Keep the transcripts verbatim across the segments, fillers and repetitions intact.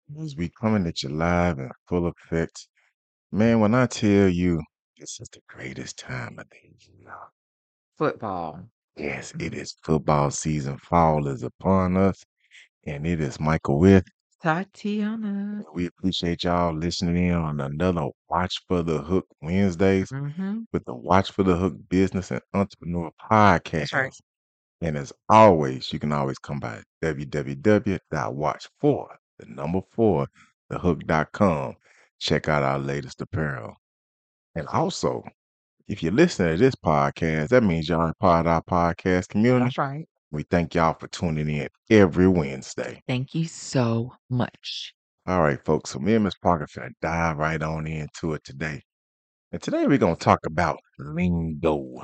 As we coming at you live and full effect. Man, when I tell you this is the greatest time of the year. Football. Yes, it is football season. Fall is upon us, and it is Michael with. Tatiana. We appreciate y'all listening in on another Watch for the Hook Wednesdays Mm-hmm. with the Watch for the Hook Business and Entrepreneur That's right. Podcast. And as always, you can always come by w w w dot watch for the number four, the hook dot com. Check out our latest apparel. And also, if you're listening to this podcast, that means y'all are part of our podcast community. That's right. We thank y'all for tuning in every Wednesday. Thank you so much. All right, folks. So me and Miss Parker finna dive right on into it today. And today we're gonna talk about lingo.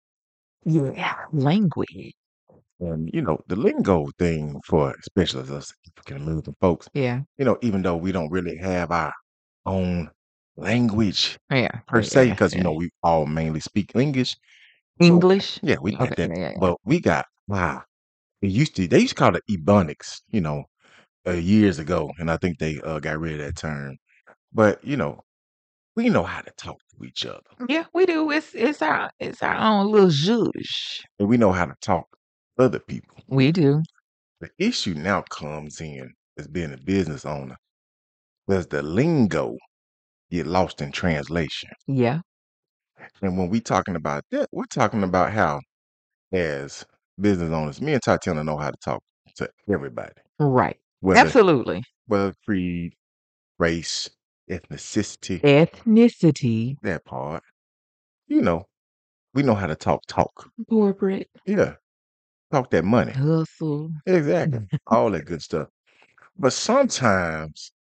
Yeah. Language. And you know, the lingo thing for especially us African American folks, Yeah. you know, even though we don't really have our own language Yeah. per Yeah. se, Yeah. because you Yeah. know we all mainly speak English. So English. yeah, we got Okay. that. Yeah. Yeah. Yeah. But we got wow. It used to they used to call it ebonics, you know, uh, years ago, and I think they uh, got rid of that term. But you know, we know how to talk to each other, Yeah, we do. It's it's our it's our own little zhuzh. and we know how to talk to other people. We do. The issue now comes in as being a business owner. Does the lingo get lost in translation? Yeah. And when we talking about that, we're talking about how, as business owners, me and Tatiana know how to talk to everybody, Right. whether Absolutely. whether creed, race, ethnicity, Ethnicity. that part. You know, we know how to talk, talk. Corporate. Yeah, talk that money. Hustle. Exactly, all that good stuff. But sometimes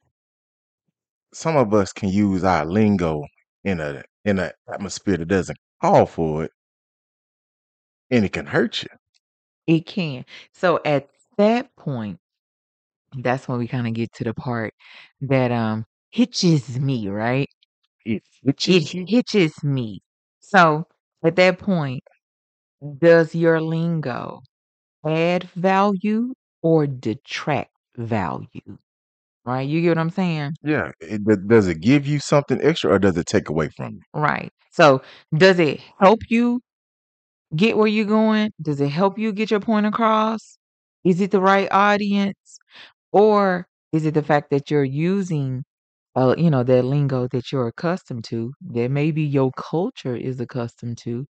some of us can use our lingo in a in an atmosphere that doesn't call for it, and it can hurt you. It can. So at that point, that's when we kind of get to the part that um hitches me, right? It It itches you. hitches me. So at that point, does your lingo add value or detract value? Right? You get what I'm saying? Yeah. It, d- does it give you something extra or does it take away from you? Right. So does it help you get where you're going? Does it help you get your point across? Is it the right audience? Or is it the fact that you're using uh, you know, that lingo that you're accustomed to, that maybe your culture is accustomed to,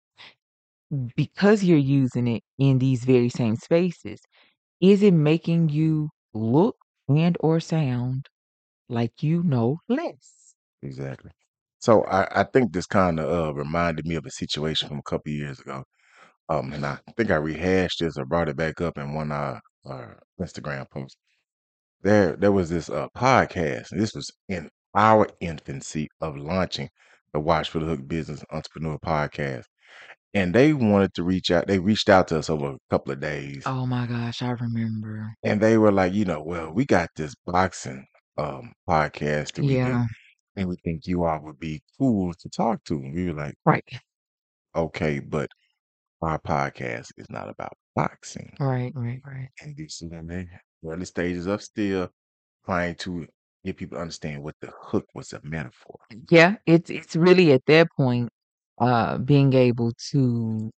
because you're using it in these very same spaces? Is it making you look and or sound like you know less? Exactly. So I, I think this kind of uh, reminded me of a situation from a couple years ago. Um, and I think I rehashed this or brought it back up in one of our Instagram posts. There, there was this uh, podcast, and this was in our infancy of launching the Watch for the Hook Business Entrepreneur Podcast. And they wanted to reach out. They reached out to us over a couple of days, Oh my gosh, I remember. and they were like, you know, well, we got this boxing um podcast that we do, Yeah, and we think you all would be cool to talk to. And we were like, right, okay, but our podcast is not about boxing. right, right, right. And this is in the early stages of still trying to get people to understand what the hook was a metaphor. Yeah, it's it's really at that point, uh, being able to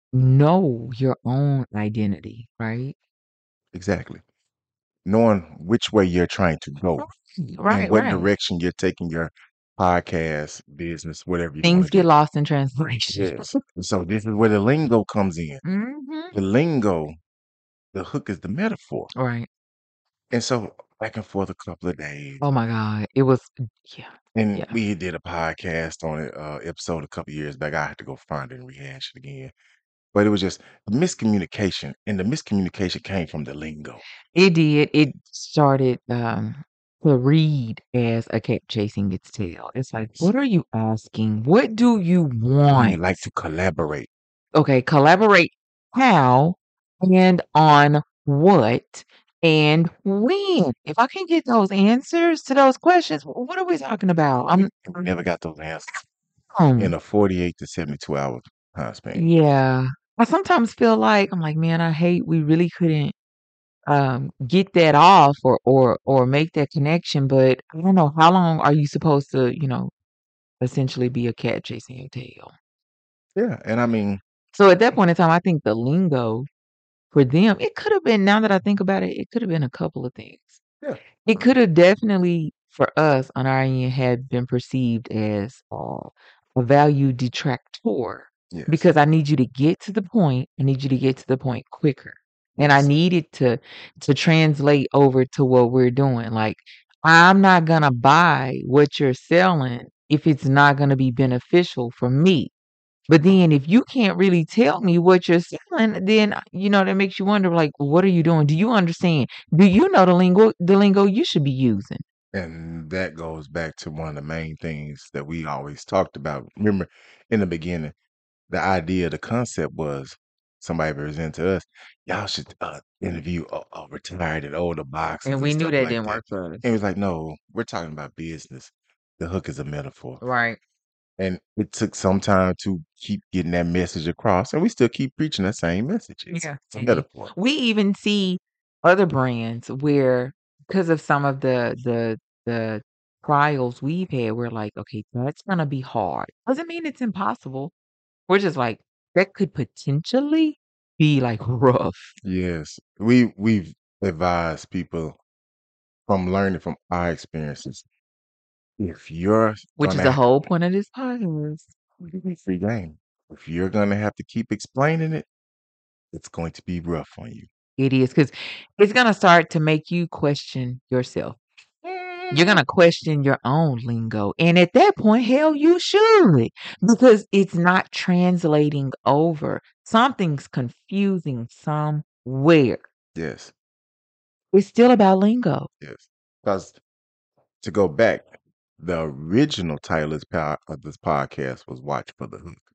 know your own identity, right? Exactly. Knowing which way you're trying to go and Right, what right. direction you're taking your podcast, business, whatever you want Things to get do. lost in translation. Yes. And so this is where the lingo comes in. Mhm. The lingo, the hook is the metaphor. Right. And so back and forth a couple of days. Oh my God. It was yeah, And yeah. we did a podcast on it, uh, episode a couple years back. I had to go find it and rehash it again. But it was just miscommunication. And the miscommunication came from the lingo. It did. It started um to read as a cat chasing its tail. It's like, what are you asking? What do you We would want? like to collaborate. Okay, collaborate how and on what and when. If I can get those answers to those questions, wh- what are we talking about? I'm And we never got those answers um, in a forty-eight to seventy-two hour time span. yeah. I sometimes feel like I'm like, man, I hate we really couldn't um, get that off or or or make that connection. But I don't know, how long are you supposed to, you know, essentially be a cat chasing your tail? Yeah, and I mean, So at that point in time, I think the lingo for them, it could have been, now that I think about it, it could have been a couple of things. yeah, It could have definitely, for us on our end, had been perceived as uh, a value detractor, yes, because I need you to get to the point. I need you to get to the point quicker, and I yes, need it to to translate over to what we're doing. Like, I'm not gonna buy what you're selling if it's not gonna be beneficial for me. But then if you can't really tell me what you're selling, then, uh, you know, that makes you wonder, like, what are you doing? Do you understand? Do you know the lingo the lingo you should be using? and that goes back to one of the main things that we always talked about. Remember, in the beginning, the idea, the concept was somebody presented to us, y'all should uh, interview uh, uh, retired and older boxers And and we knew stuff that like didn't that. work for And it us. was like, no, we're talking about business. The hook is a metaphor. Right. And it took some time to keep getting that message across, and we still keep preaching that same message. It's, Yeah. it's a And metaphor. we even see other brands where, because of some of the the the trials we've had, we're like, okay, that's gonna be hard. Doesn't mean it's impossible. We're just like, that could potentially be like rough, Yes, we we've advised people from learning from our experiences. If you're which is gonna the have whole point of this podcast. free game, if you're gonna have to keep explaining it, it's going to be rough on you. It is, because it's gonna start to make you question yourself. You're Mm. gonna question your own lingo, and at that point, hell, you should, because it's not translating over. Something's confusing somewhere. Yes, It's still about lingo. yes. Because to go back, the original title of this, po- of this podcast was "Watch for the Hook."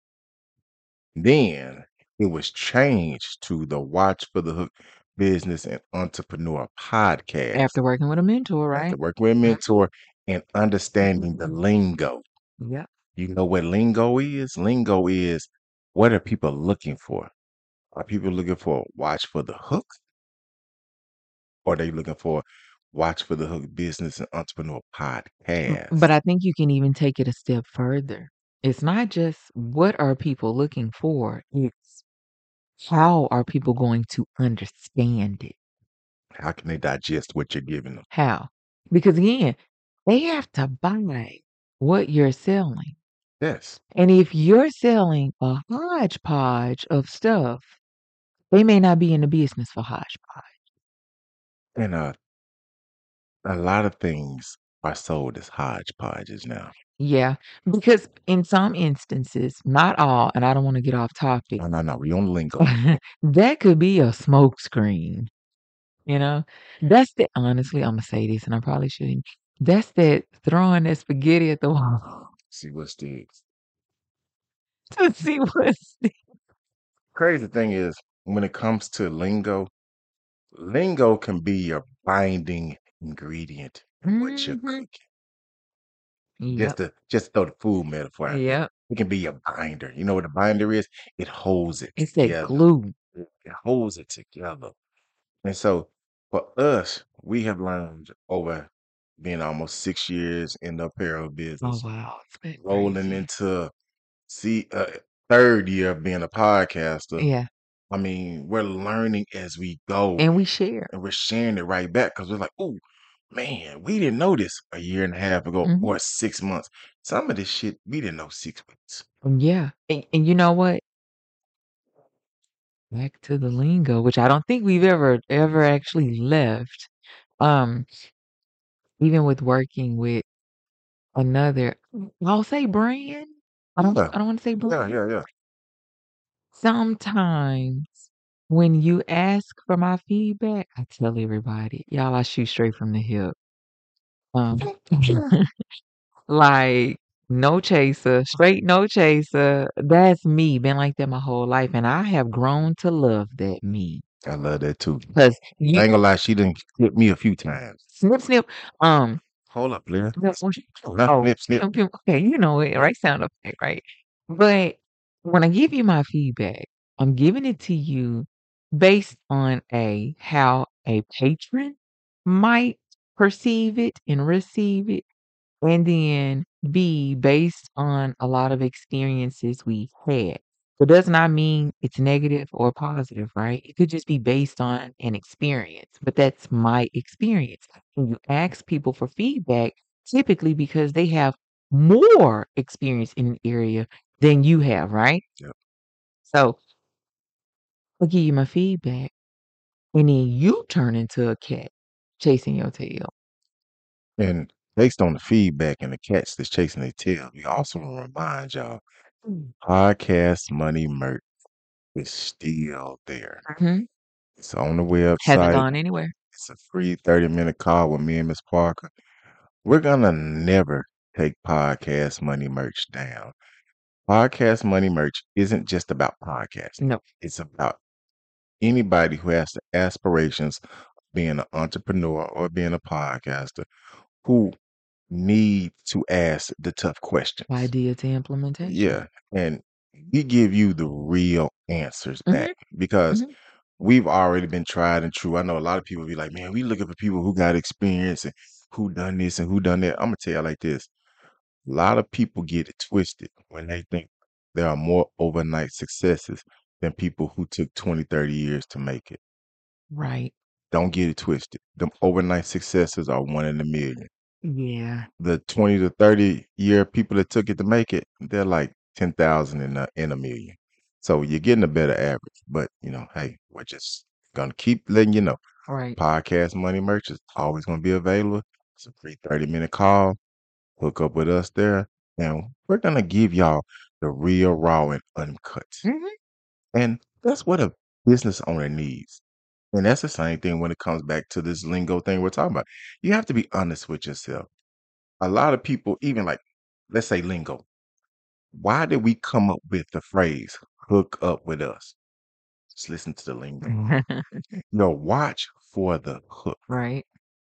Then it was changed to the Watch for the Hook Business and Entrepreneur Podcast After working with a mentor, after right? working with a Mhm. mentor and understanding the lingo. Yep. You know what lingo is? Lingo is, what are people looking for? Are people looking for Watch for the Hook? Or are they looking for Watch for the Hook Business and Entrepreneur M But Podcast? I think you can even take it a step further. It's not just what are people looking for, it's how are people going to understand it? How can they digest what you're giving them? How? Because again, they have to buy what you're selling. Yes. And if you're selling a hodgepodge of stuff, they may not be in the business for hodgepodge. And uh, a lot of things are sold as hodgepodges now. Yeah, because in some instances, not all, and I don't want to get off topic, No, no, no. We on lingo now. that could be a smoke screen. You know, that's the, honestly, I'm gonna say this, and I probably shouldn't. That's that throwing that spaghetti at the wall See what sticks. to see what's Crazy thing is, when it comes to lingo, lingo can be your binding ingredient in what you're Mhm. cooking. Just Yep. to just throw the food metaphor out there. Yep. It can be your binder. You know what a binder is? It holds it It's that together. glue. It it holds it together. And so for us, we have learned over being almost six years in the apparel Oh business, wow, it's been rolling crazy. into see uh, third year of being a podcaster. Yeah, I mean, we're learning as we go, and we share. and we're sharing it right back because we're like, oh man, we didn't know this a year and a half ago Mhm. or six months. Some of this shit we didn't know six weeks. Yeah, and and you know what? Back to the lingo, which I don't think we've ever ever actually left. Um, even with working with another, I'll say brand. I don't Yeah, I don't want to say yeah, brand. yeah, yeah. Sometimes when you ask for my feedback, I tell everybody, y'all, I shoot straight from the hip. Um, like no chaser, straight no chaser. That's me. Been like that my whole life, and I have grown to love that me. I love that too. Cause I you ain't gonna lie, she didn't hit me a few times. snip snip. Um, Hold up, Blair. no, what you- Snip, oh, snip, snip. snip, snip, okay, you know it, right? Sound effect, right? But when I give you my feedback, I'm giving it to you based on a how a patron might perceive it and receive it, and then B, based on a lot of experiences we had. So it does not mean it's negative or positive, right? It could just be based on an experience, but that's my experience. When you ask people for feedback, typically because they have more experience in an area than you have, right? Yep. So I'll give you my feedback, and then you turn into a cat chasing your tail. And based on the feedback and the cats that's chasing their tail, we also want to remind y'all Mm. Podcast Money merch is still there. Mhm. It's on the Hasn't website. gone anywhere. It's a free thirty minute call with me and Miss Parker. We're gonna never take Podcast Money merch down. Podcast Money merch isn't just about podcasting. No. It's about anybody who has the aspirations of being an entrepreneur or being a podcaster who need to ask the tough questions. Idea to implementation. Yeah. And we give you the real answers back Mhm. because Mhm. we've already been tried and true. I know a lot of people be like, man, we looking for people who got experience and who done this and who done that. I'm gonna tell you like this. A lot of people get it twisted when they think there are more overnight successes than people who took twenty, thirty years to make it. Right. Don't get it twisted. Them overnight successes are one in a million. Yeah. The twenty to thirty year people that took it to make it, they're like ten thousand in a, in a million. So you're getting a better average. But, you know, hey, we're just going to keep letting you know. Right. Podcast Money merch is always going to be available. It's a free thirty minute call. Hook up with us there. And we're going to give y'all the real, raw, and uncut. Mhm. And that's what a business owner needs. And that's the same thing when it comes back to this lingo thing we're talking about. You have to be honest with yourself. A lot of people, even like, let's say lingo. Why did we come up with the phrase hook up with us? Just listen to the lingo. You're watch for the hook. Right.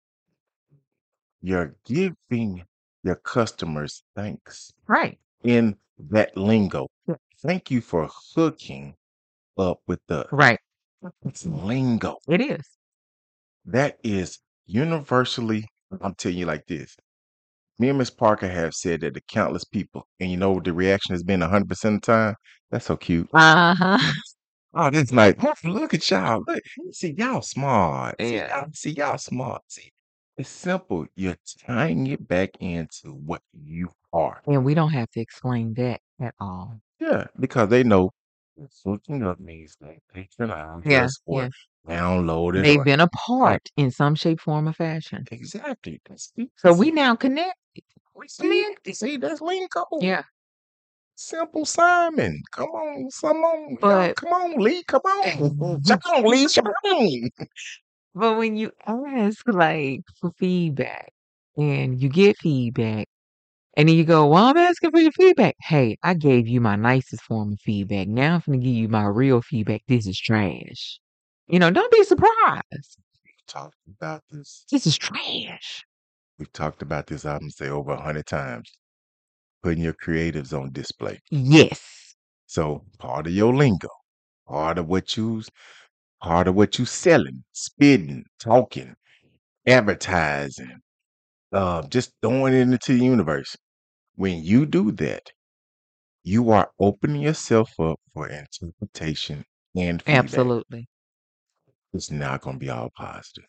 You're giving your customers thanks Right. in that lingo. Yeah. Thank you for hooking up with us. Right. It's lingo. It is. That is universally, I'm telling you like this. Me and Miss Parker have said that to countless people, and you know what the reaction has been one hundred percent of the time? That's so cute. Uh-huh. Oh, this nice. Look at y'all. Look, see, y'all smart. See, Yeah. y'all, see, y'all smart. See, it's simple. You're tying it back into what you are. And we don't have to explain that at all. Yeah, because they know switching up means they patronize Yeah. us or Yeah. download it They've or been a right. part in some shape, form, or fashion. Exactly. That's, So we see, now connected. we see, see, that's lingo. Yeah. Simple Simon. Come on, come on, y'all. But Come on, Lee. Come on. Come on, Lee. Come on. but when you ask like for feedback and you get feedback and then you go, well, I'm asking for your feedback. Hey, I gave you my nicest form of feedback. Now I'm gonna give you my real feedback. This is trash. You know, don't be surprised. We've talked about this. This is trash. We've talked about this, I'm gonna say over a hundred times. Putting your creatives on display. Yes. So part of your lingo, part of what you part of what you selling, spitting, talking, advertising, uh, just throwing it into the universe. When you do that, you are opening yourself up for interpretation and feedback. Absolutely. It's not gonna be all positive.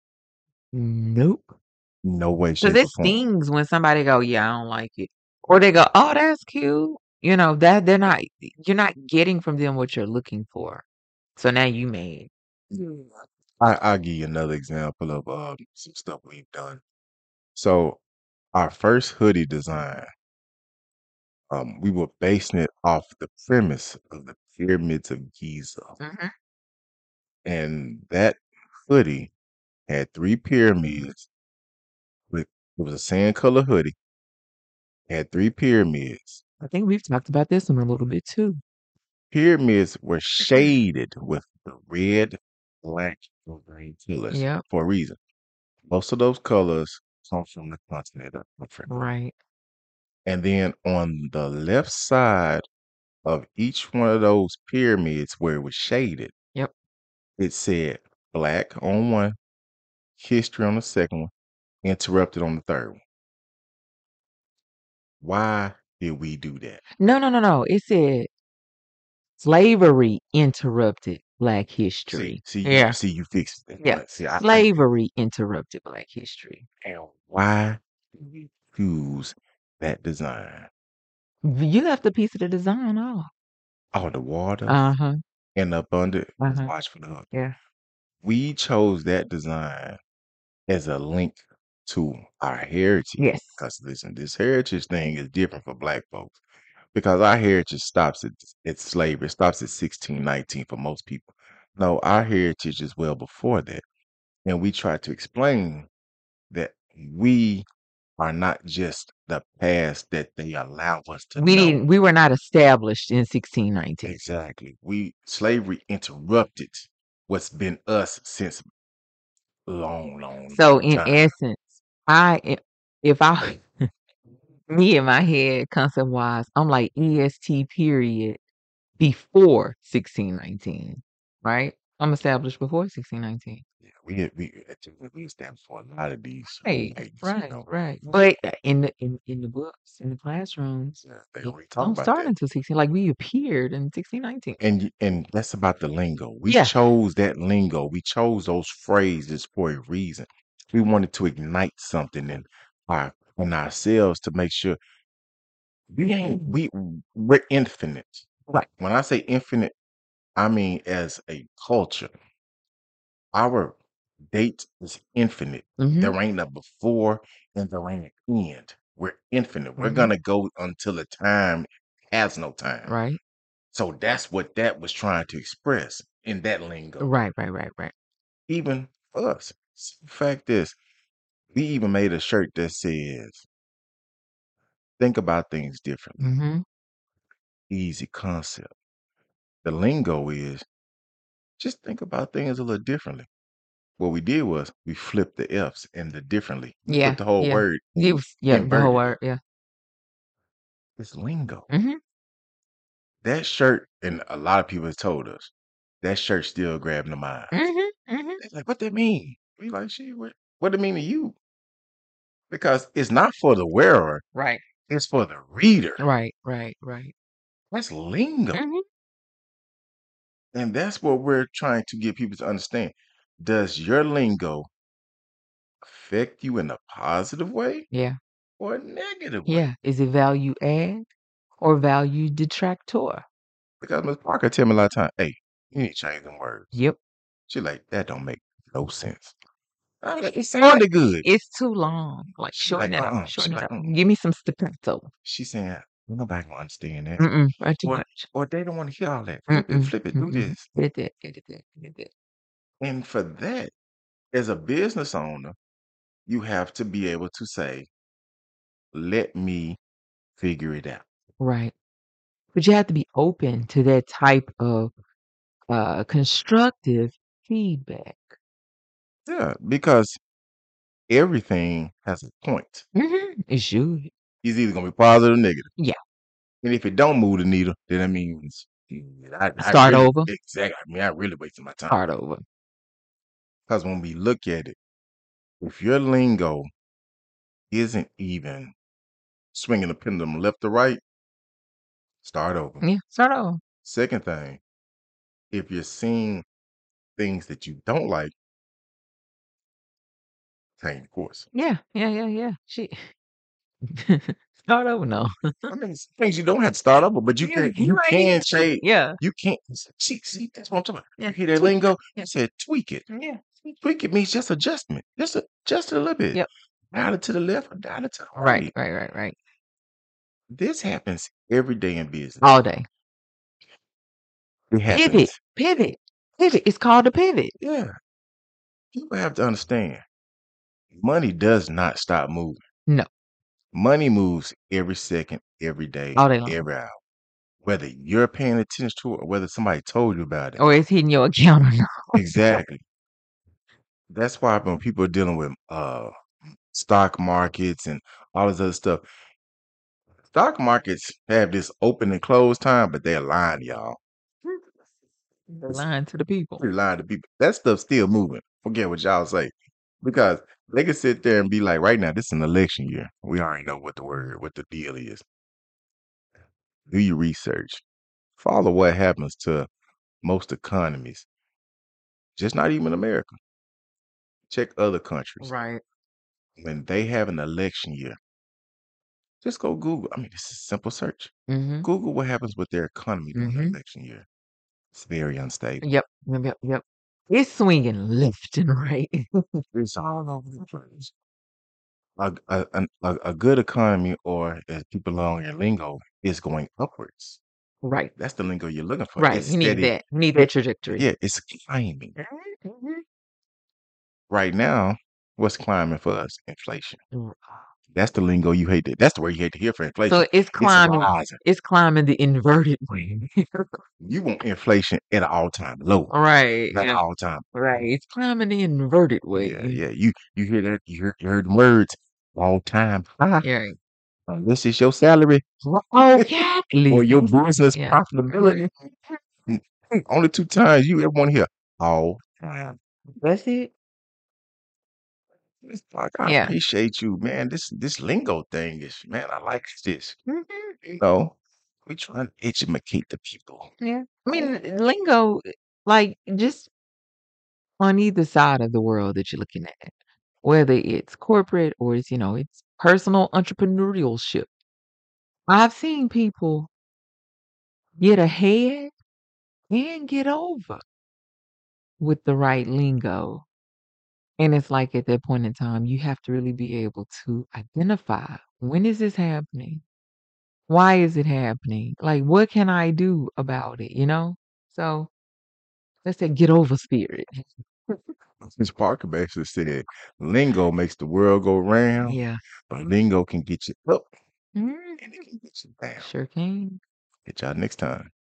Nope. No way, Because shape, it or form. stings when somebody go, yeah, I don't like it. Or they go, oh, that's cute. You know, that they're not you're not getting from them what you're looking for. So now you made. I, I'll give you another example of um, some stuff we've done. So our first hoodie design, um, we were basing it off the premise of the pyramids of Giza. Mhm. And that hoodie had three pyramids with it was a sand color hoodie, had three pyramids. I think we've talked about this one a little bit too. Pyramids were shaded with the red, black, and green colors Yep. for a reason. Most of those colors come from the continent of Africa. Right. And then on the left side of each one of those pyramids where it was shaded, Yep. it said black on one history on the second one, interrupted on the third one. Why did we do that? No, no, no, no. It said slavery interrupted Black See, history. see you, Yeah. see you fixed it. Yeah. But see, I think, Slavery interrupted Black history. and why do we choose that design? You left a piece of the design off. Oh, the water Uh-huh. and up under was Uh-huh. watch for the hook. Yeah. We chose that design as a link to our heritage. Yes. Because listen, this heritage thing is different for Black folks. Because our heritage stops at, at slavery, it stops at sixteen nineteen for most people. No, our heritage is well before that. And we try to explain that we are not just the past that they allow us to We know. didn't we were not established in sixteen nineteen. Exactly. We slavery interrupted what's been us since long, long, So long in time. essence, I i- if I me in my head concept wise, I'm like E S T period before sixteen nineteen. Right? I'm established before sixteen nineteen. Yeah, we had- we we stand for a lot of these Right, things, you right, know. right. But uh, in the in, in the books, in the classrooms, Yeah, they it don't really talk don't about start that. until sixteen. Like we appeared in sixteen nineteen. And y- and that's about the lingo. We Yeah. chose that lingo. We chose those phrases for a reason. We wanted to ignite something in our in ourselves to make sure we ain't we we're infinite. Right. When I say infinite, I mean as a culture. Our date is infinite. Mm-hmm. There ain't a before and there ain't an end. We're infinite. We're Mhm. gonna go until the time has no time. Right. So that's what that was trying to express in that lingo. Right, right, right, right. Even us. S- Fact is, we even made a shirt that says, think about things differently. Mm-hmm. Easy concept. The lingo is just think about things a little differently. What we did was we flipped the F's and the differently. We Yeah, put the whole yeah. word, You yeah, the whole inverted it. word, yeah. It's lingo. Mm-hmm. That shirt, and a lot of people have told us, that shirt still grabbing the minds. Mm-hmm. Mm-hmm. They're like, what that mean? We like, shit, what, what it mean to you? Because it's not for the wearer, Right. it's for the reader. Right, right, right. That's lingo. Mm-hmm. And that's what we're trying to get people to understand. Does your lingo affect you in a positive way Yeah. or a negative way? Yeah. Is it value add or value detractor? Because Miss Parker tell me a lot of time, hey, you need to change them words. Yep. She like, that don't make no sense. I'm like, it Or sounded good. it's too long. Like She shorten like, it uh-uh. up. She Shorten it like, up. mm. Give me some staccato. She saying, well, nobody gonna understand that. Mm-mm. Right too Or, much. or they don't want to hear all that. Flip it, Mm-mm. flip it, do Mm-mm. this. Get it, get it, get it, get it. And for that, as a business owner, you have to be able to say, let me figure it out. Right. But you have to be open to that type of uh constructive feedback. Yeah, because everything has a point. Mm-hmm. It should. It's either gonna be positive or negative. Yeah. And if it don't move the needle, then that means I, I Start really over. exactly. I mean, I really wasted my time. Start over. Because when we look at it, if your lingo isn't even swinging the pendulum left or right, start over. Yeah. Start over. Second thing, if you're seeing things that you don't like, change course. Yeah. Yeah. Yeah. Yeah. She start over. No. I mean, it's things you don't have to start over, but you Yeah, can you right. can change. Yeah. You can't see, see that's what I'm talking about. Yeah. You hear that Tweak. lingo? Yeah. I said tweak it. Yeah. Tweak it means just adjustment. Just a, just a little bit. Yep. Dial it to the left or dial it to the Right. right. Right. Right. Right. This happens every day in business. All day. It Pivot. happens. Pivot. Pivot. It's called a pivot. Yeah. People have to understand. Money does not stop moving. No. Money moves every second, every day, All day long. every hour. Whether you're paying attention to it or whether somebody told you about it. Or it's hitting your account or not. Exactly. That's why when people are dealing with uh stock markets and all this other stuff, stock markets have this open and close time, but they're lying to y'all. They're lying to the people. They're lying to people. That stuff's still moving. Forget what y'all say. Because they can sit there and be like, right now, this is an election year. We already know what the word, what the deal is. Do your research. Follow what happens to most economies, just not even America. Check other countries. Right. When they have an election year, just go Google. I mean, it's a simple search. Mm-hmm. Google what happens with their economy during an Mm-hmm. election year. It's very unstable. Yep. Yep. Yep. Yep. It's swinging left and right. It's all over the place. A, a, an- a, a good economy, or as people along your lingo, is going upwards. Right. That's the lingo you're looking for. Right. It's You need steady. that. You need that trajectory. Yeah, it's climbing. Mhm. Right now, what's climbing for us? Inflation. Mm. That's the lingo you hate to, that's the word you hate to hear for inflation. So it's It's climbing. rising. It's climbing the inverted way. You want inflation at an all-time low, Right. not an Yeah. all-time. Right. It's climbing the inverted way. Yeah, yeah. You you hear that? You heard, you heard the words all-time high. Yeah. Uh, this is your salary Oh, exactly. or your business Yeah. profitability. Mm, mm, Only two times you ever want to hear all time. That's it. It's like, I Yeah. appreciate you, man. This this lingo thing is, man, I like this. Mhm. You know, we trying to educate the people. Yeah. I mean, lingo, like just on either side of the world that you're looking at, whether it's corporate or it's, you know, it's personal entrepreneurship. I've seen people get ahead and get over with the right lingo. And it's like at that point in time, you have to really be able to identify, when is this happening? Why is it happening? Like, what can I do about it? You know? So let's say get over spirit. Miss Parker basically said, lingo makes the world go round, Yeah. but lingo can get you up Mhm. and it can get you down. Sure can. Get y'all next time.